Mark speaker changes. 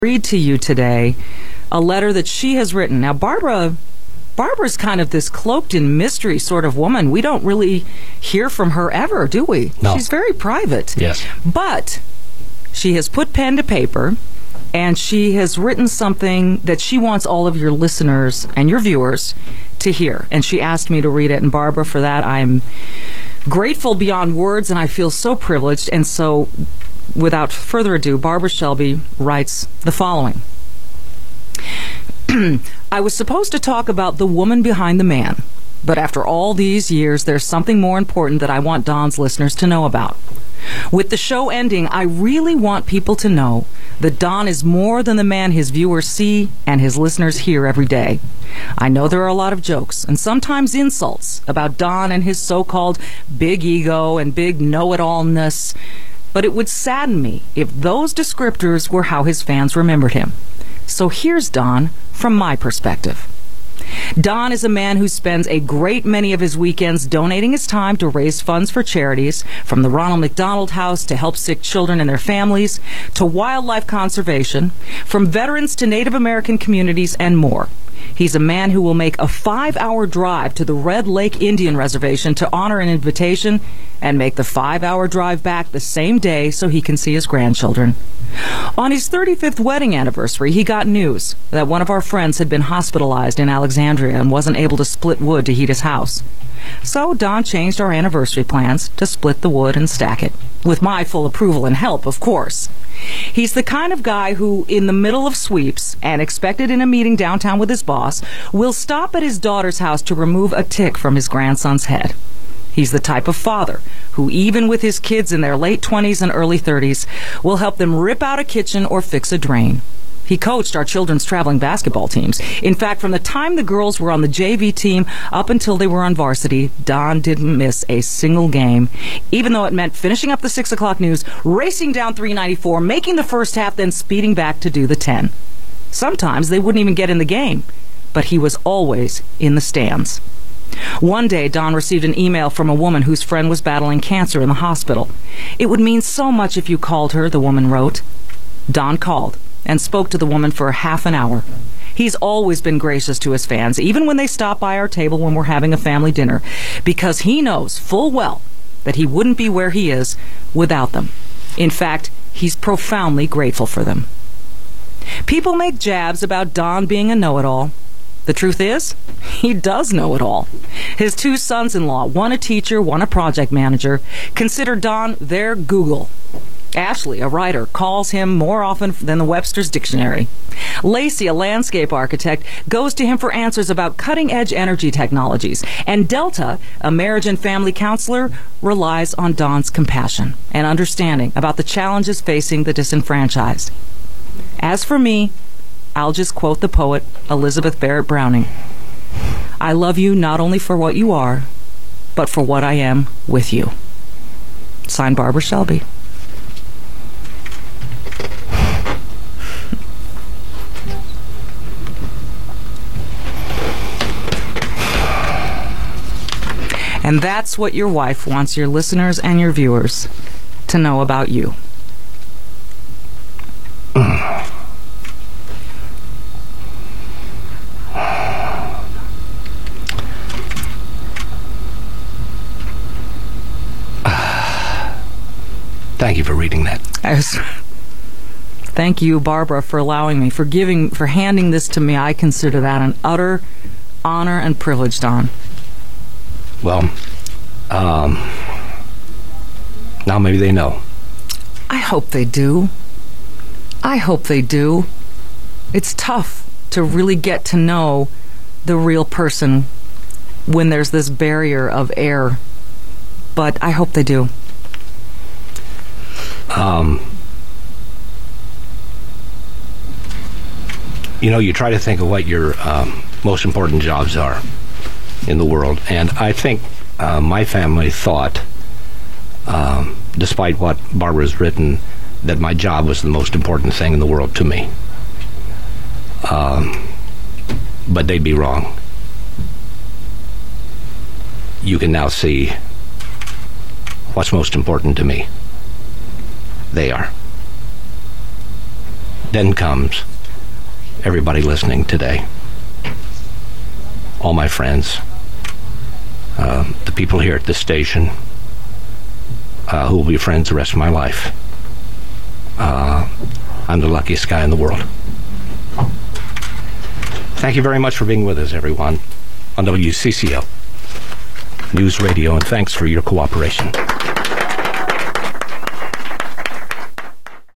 Speaker 1: read to you today a letter that she has written. Now, Barbara's kind of this cloaked in mystery sort of woman. We don't really hear from her ever, do we?
Speaker 2: No.
Speaker 1: She's very private.
Speaker 2: Yes.
Speaker 1: But she has put pen to paper, and she has written something that she wants all of your listeners and your viewers to hear. And she asked me to read it. And Barbara, for that, I'm grateful beyond words, and I feel so privileged. And so, without further ado, Barbara Shelby writes the following. I was supposed to talk about the woman behind the man, but after all these years, there's something more important that I want Don's listeners to know about. With the show ending, I really want people to know that Don is more than the man his viewers see and his listeners hear every day. I know there are a lot of jokes and sometimes insults about Don and his so-called big ego and big know-it-allness, but it would sadden me if those descriptors were how his fans remembered him. So here's Don from my perspective. Don is a man who spends a great many of his weekends donating his time to raise funds for charities, from the Ronald McDonald House to help sick children and their families, to wildlife conservation, from veterans to Native American communities, and more. He's a man who will make a 5-hour drive to the Red Lake Indian Reservation to honor an invitation and make the 5-hour drive back the same day so he can see his grandchildren. On his 35th wedding anniversary, he got news that one of our friends had been hospitalized in Alexandria and wasn't able to split wood to heat his house. So Don changed our anniversary plans to split the wood and stack it, with my full approval and help, of course. He's the kind of guy who, in the middle of sweeps and expected in a meeting downtown with his boss, will stop at his daughter's house to remove a tick from his grandson's head. He's the type of father who, even with his kids in their late 20s and early 30s, will help them rip out a kitchen or fix a drain. He coached our children's traveling basketball teams. In fact, from the time the girls were on the JV team up until they were on varsity, Don didn't miss a single game, even though it meant finishing up the 6 o'clock news, racing down 394, making the first half, then speeding back to do the 10. Sometimes they wouldn't even get in the game, but he was always in the stands. One day, Don received an email from a woman whose friend was battling cancer in the hospital. It would mean so much if you called her, the woman wrote. Don called and spoke to the woman for half an hour. He's always been gracious to his fans, even when they stop by our table when we're having a family dinner, because he knows full well that he wouldn't be where he is without them. In fact, he's profoundly grateful for them. People make jabs about Don being a know-it-all. The truth is, he does know it all. His 2 sons-in-law, one a teacher, one a project manager, consider Don their Google. Ashley, a writer, calls him more often than the Webster's Dictionary. Lacey, a landscape architect, goes to him for answers about cutting-edge energy technologies. And Delta, a marriage and family counselor, relies on Don's compassion and understanding about the challenges facing the disenfranchised. As for me, I'll just quote the poet Elizabeth Barrett Browning. I love you not only for what you are, but for what I am with you. Signed, Barbara Shelby. And that's what your wife wants your listeners and your viewers to know about you.
Speaker 2: Thank you for reading that.
Speaker 1: Thank you, Barbara, for allowing me, for handing this to me. I consider that an utter honor and privilege, Don.
Speaker 2: Well, now maybe they know.
Speaker 1: I hope they do. I hope they do. It's tough to really get to know the real person when there's this barrier of air, but I hope they do.
Speaker 2: You try to think of what your most important jobs are in the world, and I think my family thought, despite what Barbara's written, that my job was the most important thing in the world to me. But they'd be wrong. You can now see what's most important to me. They are. Then comes everybody listening today, all my friends, the people here at this station, who will be friends the rest of my life. I'm the luckiest guy in the world. Thank you very much for being with us, everyone, on WCCO News Radio, and thanks for your cooperation.